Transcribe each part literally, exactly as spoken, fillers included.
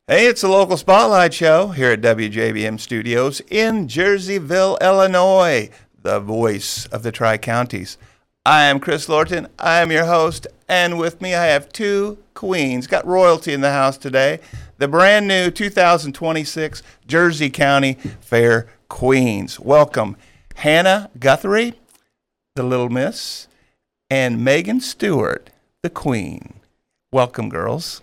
Hey, it's the local spotlight show here at W J B M Studios in Jerseyville, Illinois, the voice of the Tri-Counties. I am Chris Lorton. I am your host, and with me I have two queens. Got royalty in the house today. The brand new two thousand twenty-six Jersey County Fair Queens. Welcome, Hannah Guthrie, the Little Miss, and Megan Stewart, the Queen. Welcome, girls.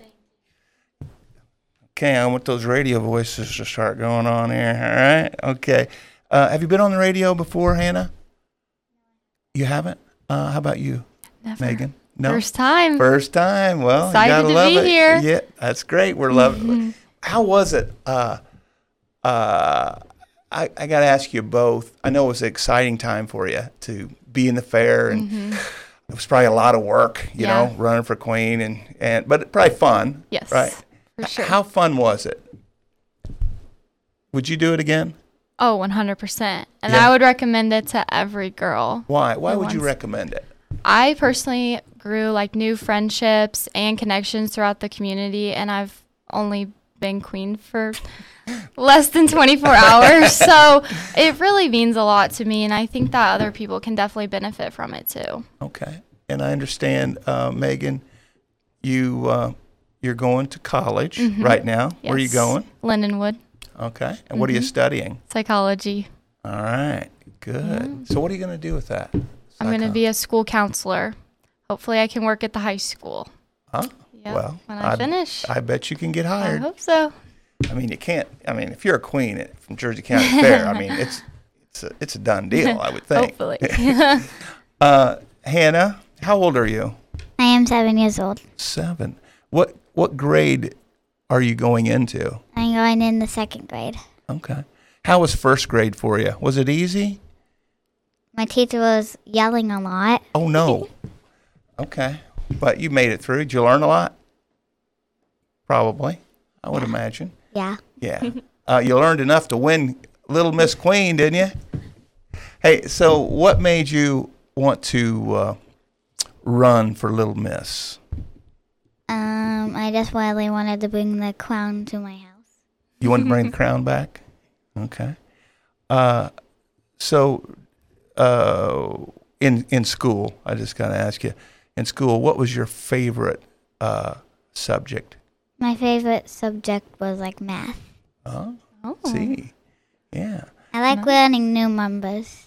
Okay, I want those radio voices to start going on here, all right? Okay. Uh, have you been on the radio before, Hannah? You haven't? Uh, how about you, Never. Megan? No? First time. First time. Well, Excited you gotta to love be it. here. Yeah, that's great. We're loving it. How was it? Uh, uh, I, I got to ask you both. I know it was an exciting time for you to be in the fair, and Mm-hmm. it was probably a lot of work, you Yeah. know, running for queen, and, and but probably fun. Yes. Right? For sure. How fun was it? Would you do it again? Oh, one hundred percent. And Yeah. I would recommend it to every girl. Why? Why who would you wants- recommend it? I personally grew like new friendships and connections throughout the community, and I've only been queen for less than twenty-four hours. So it really means a lot to me, and I think that other people can definitely benefit from it too. Okay. And I understand, uh, Megan, you, uh, you're going to college right now. Where are you Yes. going? Lindenwood, Okay. And what are you studying? psychology. All right. Good. So what are you going to do with that? I'm going to Psycho- be a school counselor. Hopefully I can work at the high school. Huh? Yeah, Well, when I I'd- finish. I bet you can get I hired. hope so. I mean, you can't. I mean, if you're a queen at- from Jersey County Fair, I mean, it's it's a, it's a done deal, I would think. Hopefully. Uh, Hannah, how old are you? I am seven years old. Seven. What what grade are you going into? I'm going in the second grade. Okay. How was first grade for you? Was it easy? My teacher was yelling a lot. Oh no. Okay. But you made it through. Did you learn a lot? Probably. I would imagine. Yeah. Yeah. Uh, you learned enough to win Little Miss Queen, didn't you? Hey, so what made you want to uh, run for Little Miss? Um, I just really wanted to bring the crown to my house. You want to bring the crown back? Okay. Uh, so, uh, in in school, I just got to ask you, in school, what was your favorite uh, subject? My favorite subject was like math. Oh, Oh. see, yeah, I like learning new numbers.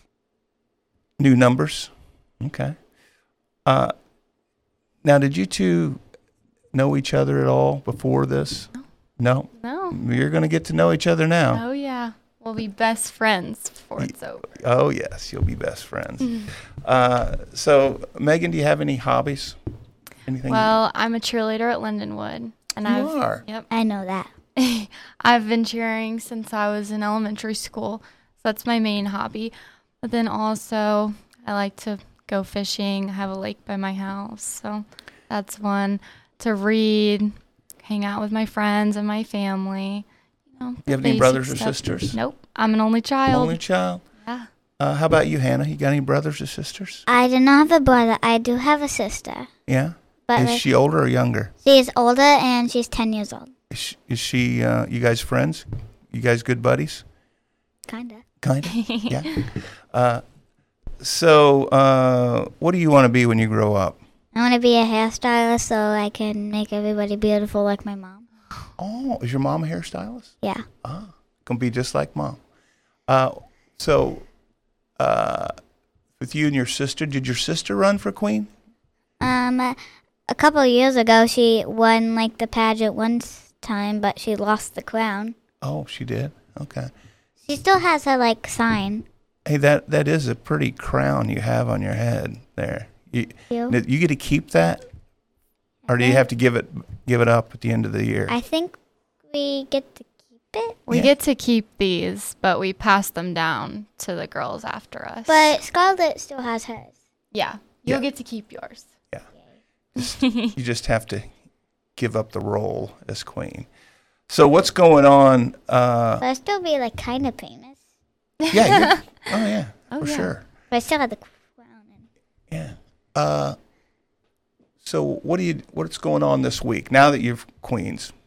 new numbers. Okay. Uh, now, did you two know each other at all before this? No. No. You're going to get to know each other now. Oh, yeah. We'll be best friends before it's over. Oh, yes, you'll be best friends. Uh, so, Megan, do you have any hobbies? Anything? Well, I'm a cheerleader at Lindenwood. And You I've, are? Yep. I know that. I've been cheering since I was in elementary school. So that's my main hobby. But then also, I like to go fishing. I have a lake by my house. So that's one. To read, hang out with my friends and my family. You know, You have the any basic brothers or stuff. sisters? Nope. I'm an only child. Only child. Yeah. Uh, how about you, Hannah? You got any brothers or sisters? I do not have a brother. I do have a sister. Yeah. But Is like, she older or younger? she is older and she's ten years old. Is she, is she uh, you guys friends? You guys good buddies? Kinda. Kind of. Yeah. Uh, so, uh, what do you want to be when you grow up? I want to be a hairstylist so I can make everybody beautiful like my mom. Oh, is your mom a hairstylist? Yeah. Ah, gonna be just like mom. Uh, so, uh, with you and your sister, did your sister run for queen? Um, uh, a couple of years ago, she won like the pageant one time, but she lost the crown. Oh, she did. Okay. She still has her like sign. Hey, that that is a pretty crown you have on your head there. You You. you get to keep that, or do you have to give it give it up at the end of the year? I think we get to keep it. We Yeah. get to keep these, but we pass them down to the girls after us. But Scarlett still has hers. yeah, you'll Yeah. get to keep yours. You just have to give up the role as queen. So what's going on? Uh, But I'll still be like kind of famous. yeah. you're- oh yeah. Oh, for yeah. sure. But I still have the crown. And Yeah. Uh, so what do you what's going on this week? Now that you're queens,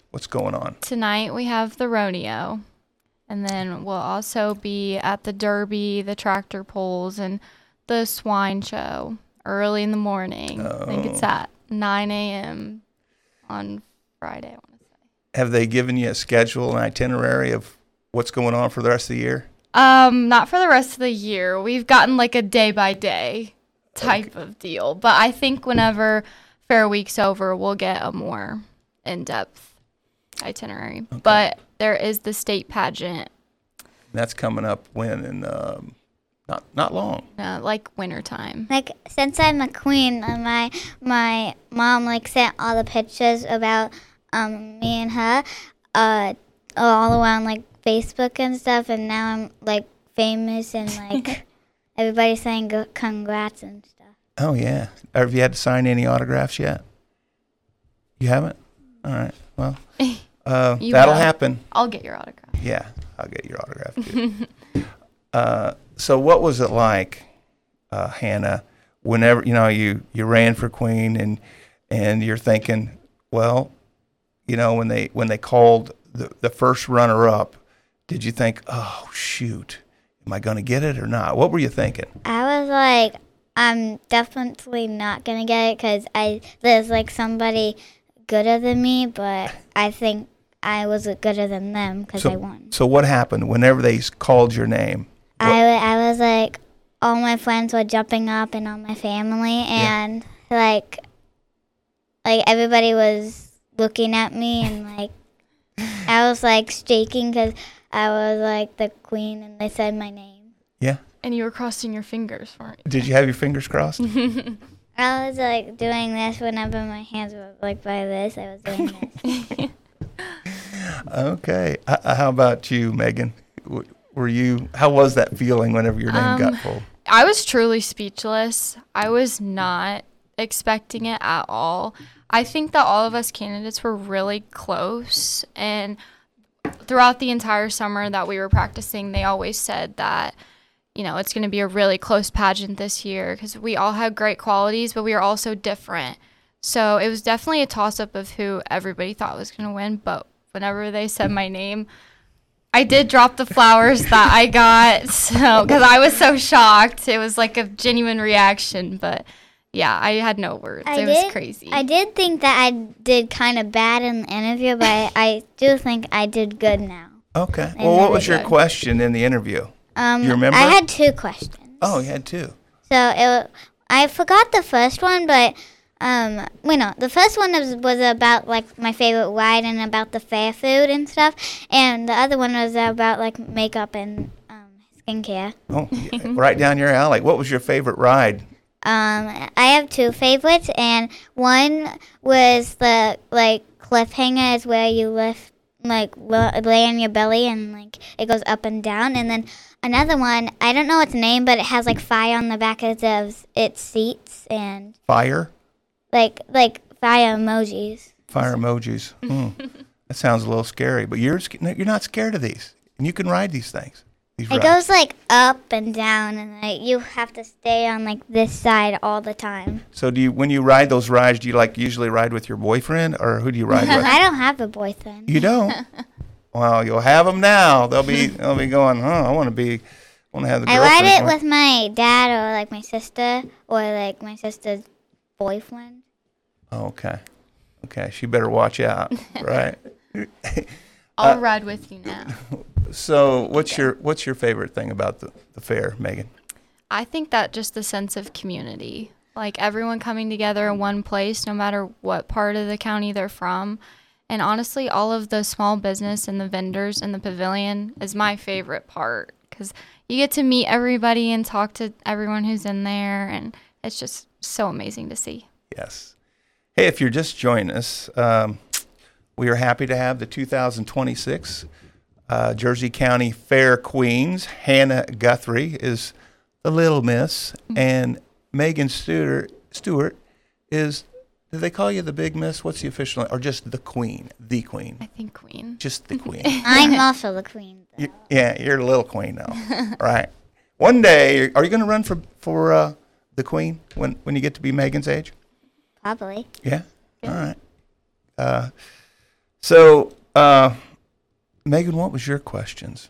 What's going on? Tonight we have the rodeo, and then we'll also be at the Derby, the tractor pulls, and the swine show early in the morning. Oh. I think it's at nine a.m. on Friday, I want to say. Have they given you a schedule, an itinerary of what's going on for the rest of the year? Um, not for the rest of the year. We've gotten like a day by day type Okay. of deal, but I think whenever Fair Week's over, we'll get a more in-depth itinerary. Okay. But there is the state pageant, That's coming up when? In um, not not long. uh, like wintertime. Like since I'm a queen, uh, my my mom like sent all the pictures about um me and her, uh, all around like Facebook and stuff, and now I'm like famous and like everybody's saying go- congrats and stuff. Oh yeah. Have you had to sign any autographs yet? You haven't? All right. Well, uh, You that'll will. happen. I'll get your autograph. Yeah, I'll get your autograph too. uh, so, what was it like, uh, Hannah? Whenever you know you, you ran for queen, and and you're thinking, well, you know, when they when they called the the first runner up, did you think, oh shoot, am I going to get it or not? What were you thinking? I was like, I'm definitely not gonna get it because I there's like somebody gooder than me, but I think I was gooder than them because I won. So what happened whenever they s- called your name? I, wa- I was like, all my friends were jumping up and all my family, and like, like everybody was looking at me, and like, I was like shaking because I was like the queen, and they said my name. Yeah. And you were crossing your fingers for it. Did you have your fingers crossed? I was like doing this whenever my hands were like by this. I was doing this. Okay. H- how about you, Megan? W- Were you? How was that feeling whenever your name Um, got pulled? I was truly speechless. I was not expecting it at all. I think that all of us candidates were really close, and throughout the entire summer that we were practicing, they always said that, you know, it's going to be a really close pageant this year because we all had great qualities, but we are all so different. So it was definitely a toss-up of who everybody thought was going to win, but whenever they said my name, I did drop the flowers that I got, so because I was so shocked. It was like a genuine reaction, but yeah, I had no words. I it did, was crazy. I did think that I did kind of bad in the interview, but I, I do think I did good now. Okay. I Well, what know was they your did. question in the interview? Um, You remember? I had two questions. Oh, you had two. So it, wa- I forgot the first one, but um, wait, no, the first one was, was about like my favorite ride and about the fair food and stuff, and the other one was about like makeup and um, skincare. Oh, yeah, right down your alley. What was your favorite ride? Um, I have two favorites, and one was the like cliffhanger, is where you lift like lo- lay on your belly and like it goes up and down, and then another one, I don't know its name, but it has like fire on the back of its, its seats and Fire? like like fire emojis. Fire emojis. Hmm. That sounds a little scary, but you're sc- no, you're not scared of these, and you can ride these things. These It rides. goes like up and down, and like you have to stay on like this side all the time. So do you, when you ride those rides, do you like usually ride with your boyfriend, or who do you ride with? I don't have a boyfriend. You don't? Well, you'll have them now. They'll be they'll be going. Huh? I want to be. Want to have the. I ride it girlfriend." with my dad or like my sister or like my sister's boyfriend. Okay. Okay. She better watch out, right? I'll uh, ride with you now. So, what's your what's your favorite thing about the, the fair, Megan? I think that just the sense of community, like everyone coming together in one place, no matter what part of the county they're from. And honestly, all of the small business and the vendors in the pavilion is my favorite part because you get to meet everybody and talk to everyone who's in there. And it's just so amazing to see. Yes. Hey, if you're just joining us, um, we are happy to have the two thousand twenty-six uh, Jersey County Fair Queens. Hannah Guthrie is the Little Miss, Mm-hmm. and Megan Stewart, Stewart is, do they call you the Big Miss? What's the official, or just the Queen? The Queen. I think Queen. Just the Queen. I'm also the queen. though. You- yeah, you're the little Queen now. Right. One day, are you going to run for, for uh, the Queen when, when you get to be Megan's age? Probably. Yeah. All right. Uh, So, uh, Megan, what was your questions?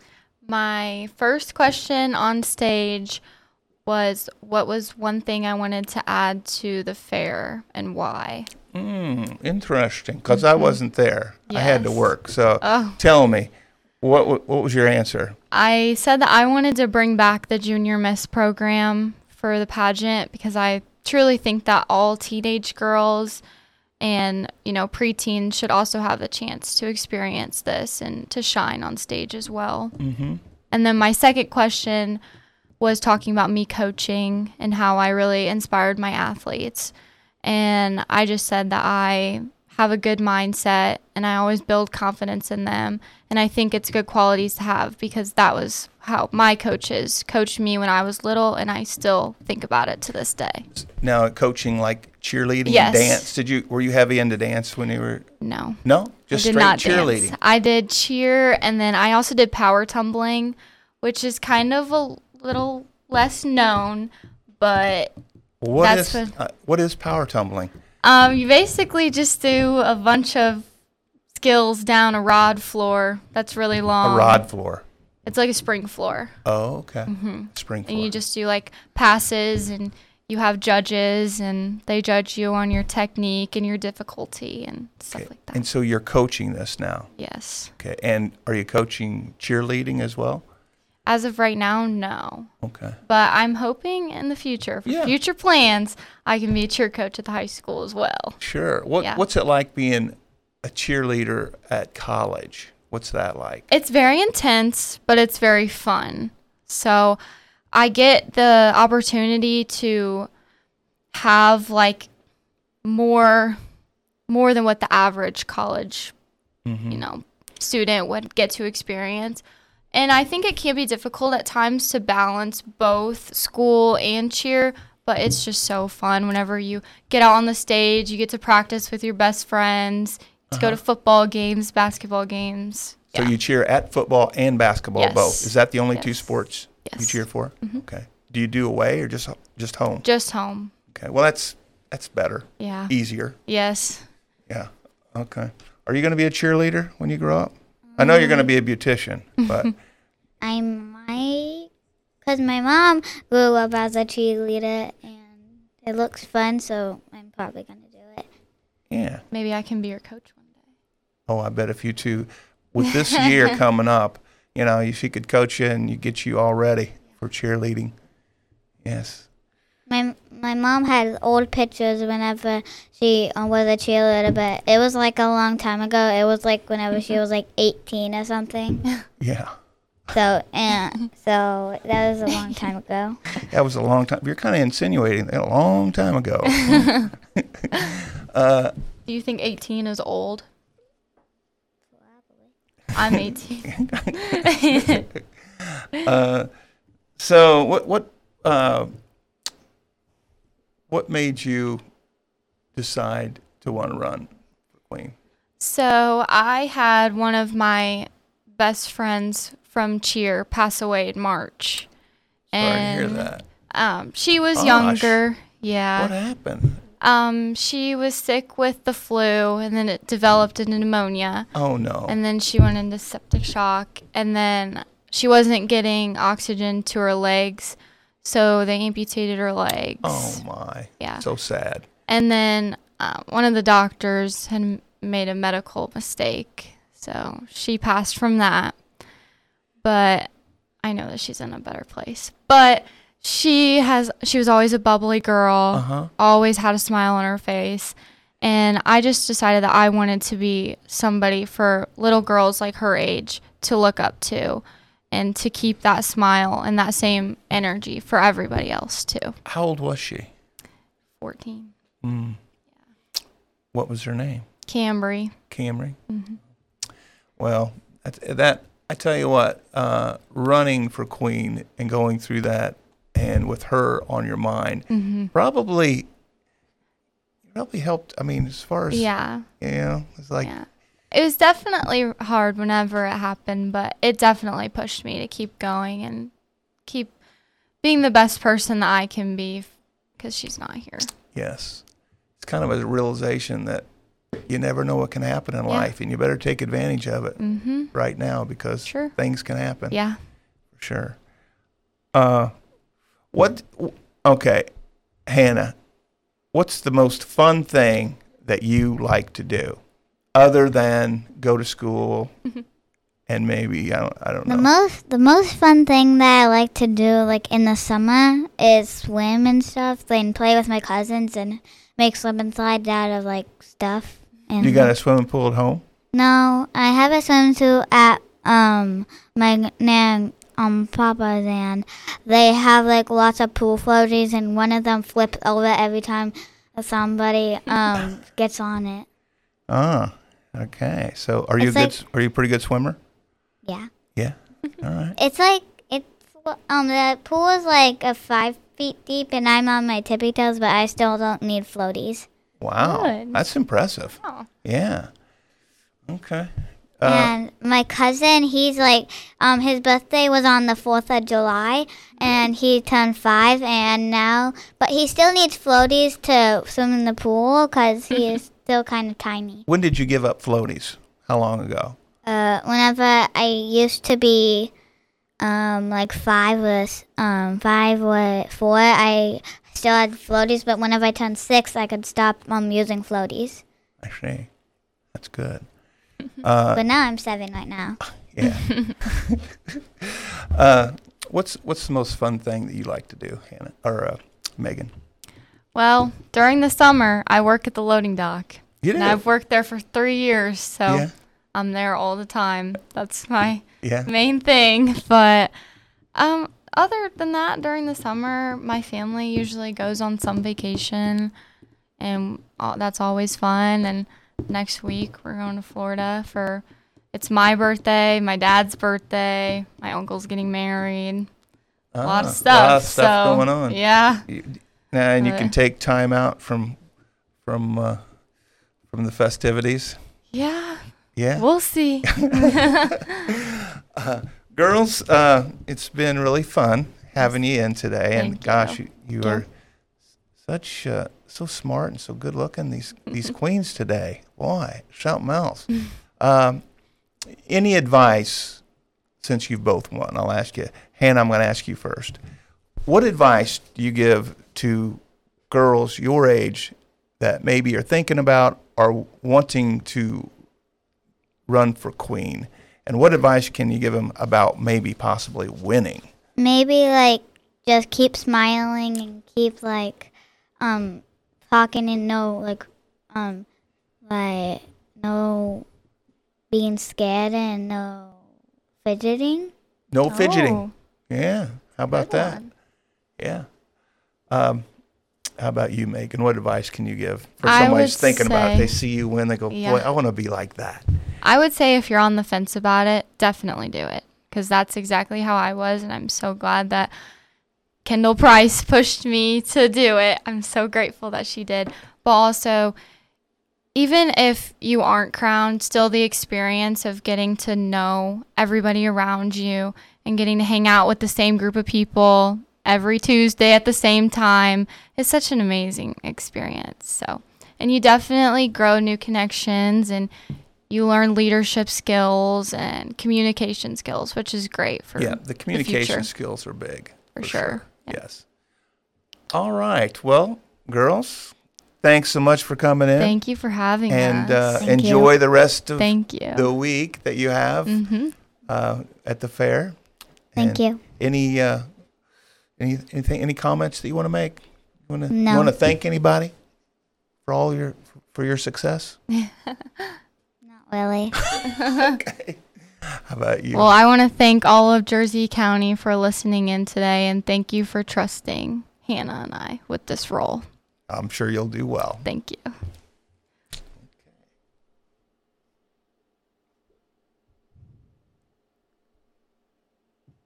My first question on stage was, what was one thing I wanted to add to the fair and why? Mm, interesting, because I wasn't there. I had to Yes. work. So Oh. tell me, what wa- what was your answer? I said that I wanted to bring back the Junior Miss program for the pageant because I truly think that all teenage girls and, you know, preteens should also have a chance to experience this and to shine on stage as well. Mm-hmm. And then my second question was talking about me coaching and how I really inspired my athletes. And I just said that I have a good mindset and I always build confidence in them. And I think it's good qualities to have because that was how my coaches coached me when I was little, and I still think about it to this day. Now, coaching like cheerleading Yes. and dance. Did you were you heavy into dance when you were? No. No, just I did straight not cheerleading. dance. I did cheer, and then I also did power tumbling, which is kind of a little less known, but What That's is what- uh, what is power tumbling? um, you basically just do a bunch of skills down a rod floor that's really long. A rod floor. It's like a spring floor, Oh, okay. Spring floor. and you just do like passes, and you have judges, and they judge you on your technique and your difficulty and stuff Okay. like that. And so you're coaching this now. Yes. Okay. And are you coaching cheerleading as well? As of right now, no. Okay. But I'm hoping in the future, for Yeah. future plans, I can be a cheer coach at the high school as well. Sure. What Yeah. What's it like being a cheerleader at college? What's that like? It's very intense, but it's very fun. So I get the opportunity to have like more more than what the average college, Mm-hmm. you know, student would get to experience. And I think it can be difficult at times to balance both school and cheer, but it's just so fun whenever you get out on the stage, you get to practice with your best friends, to go to football games, basketball games. So Yeah. you cheer at football and basketball Yes. both. Is that the only two Yes. sports you Yes. cheer for? Mhm. Okay. Do you do away or just just home? Just home. Okay. Well, that's that's better, Yeah. easier. Yes. Yeah. Okay. Are you going to be a cheerleader when you grow up? I know you're going to be a beautician, but I might, because my mom grew up as a cheerleader and it looks fun, so I'm probably going to do it. yeah. Maybe I can be your coach one day. Oh, I bet if you two, with this year coming up, you know, if she could coach you and you get you all ready for cheerleading. Yes. My my mom had old pictures whenever she uh, was a cheerleader, but it was like a long time ago. It was like whenever she was like eighteen or something. Yeah. So and so that was a long time ago. That was a long time. You're kind of insinuating that a long time ago. uh, Do you think eighteen is old? I'm eighteen. uh, so what what uh, what made you decide to want to run for Queen? So I had one of my best friends from cheer pass away in March. Sorry and to hear that. Um, she was Gosh. younger. Yeah. What happened? Um, she was sick with the flu, and then it developed into pneumonia. Oh no. And then she went into septic shock, and then she wasn't getting oxygen to her legs, so they amputated her legs. Oh my. Yeah. So sad. And then uh, one of the doctors had m- made a medical mistake, so she passed from that. But I know that she's in a better place. But she has she was always a bubbly girl, Uh-huh. always had a smile on her face. And I just decided that I wanted to be somebody for little girls like her age to look up to and to keep that smile and that same energy for everybody else too. How old was she? fourteen. Mm. What was her name? Cambry. Camry. Mm-hmm. Well, that, that I tell you what, uh, running for Queen and going through that, and with her on your mind, Mm-hmm. probably probably helped. I mean, as far as Yeah. you know, it's like yeah. It was definitely hard whenever it happened, but it definitely pushed me to keep going and keep being the best person that I can be because she's not here. yes, it's kind of a realization that you never know what can happen in Yeah. life, and you better take advantage of it Mm-hmm. right now because Sure. things can happen. Yeah. For sure. Uh, what? Okay, Hannah, what's the most fun thing that you like to do, other than go to school and maybe I don't I don't The know. most the most fun thing that I like to do like in the summer is swim and stuff, and play with my cousins and make slip and slide out of like stuff. And You got a swimming pool at home? No, I have a swimsuit at um my nan um Papa's, and they have like lots of pool floaties, and one of them flips over every time somebody um gets on it. Ah, okay. So are you It's a good? like- s- Are you a pretty good swimmer? Yeah, Yeah. All right. it's like it's um the pool is like a five feet deep, and I'm on my tippy toes, but I still don't need floaties. Wow, Good. that's impressive. Oh. Yeah. Okay. Uh, And my cousin, he's like, um, his birthday was on the fourth of July, and he turned five, and now, but he still needs floaties to swim in the pool because he is still kind of tiny. when did you give up floaties? How long ago? Uh, whenever I used to be, um, like five or s- um five or four, I still had floaties, but whenever I turned six, I could stop um using floaties. I see. That's good. Uh, But now I'm seven right now. yeah. uh, what's what's the most fun thing that you like to do, Hannah or uh, Megan? Well, during the summer, I work at the loading dock. You And do? I've worked there for three years, so Yeah. I'm there all the time. That's my Yeah. main thing. But um, other than that, during the summer, my family usually goes on some vacation, and uh, that's always fun. And next week, we're going to Florida for it's my birthday, my dad's birthday, my uncle's getting married. A lot Ah, of stuff. A lot of stuff so, going on. Yeah. You, and you Uh, can take time out from from uh, from the festivities. Yeah. Yeah. We'll see. uh, girls, uh, it's been really fun having you in today. And Thank gosh, you. you, you Yeah. are such uh, so smart and so good looking. These these queens today, boy, something else. um, any advice since you've both won? I'll ask you, Hannah. I'm going to ask you first. What advice do you give to girls your age that maybe are thinking about or wanting to run for queen? And what advice can you give them about maybe possibly winning? Maybe like just keep smiling and keep like um talking and no like um like no being scared and no fidgeting. No fidgeting. Oh, Yeah. How about good that? one. Yeah. Um, how about you, Megan? What advice can you give for I somebody who's would thinking about it? say- They see you win, they go, boy, Yeah. I want to be like that. I would say if you're on the fence about it, definitely do it, because that's exactly how I was, and I'm so glad that Kendall Price pushed me to do it. I'm so grateful that she did. But also, even if you aren't crowned, still the experience of getting to know everybody around you and getting to hang out with the same group of people every Tuesday at the same time is such an amazing experience. So, and you definitely grow new connections, and you learn leadership skills and communication skills, which is great for Yeah, the communication future. skills are big. For sure. Yep. Yes. All right. Well, girls, thanks so much for coming in. Thank you for having and uh, us. Thank enjoy the rest of Thank you. the week that you have hmm uh, at the fair. Thank And you. Any uh, any anything any comments that you want to make? You want to No. want to thank anybody for all your for your success? Not really. Okay. How about you? Well, I want to thank all of Jersey County for listening in today, and thank you for trusting Hannah and I with this role. I'm sure you'll do well. Thank you.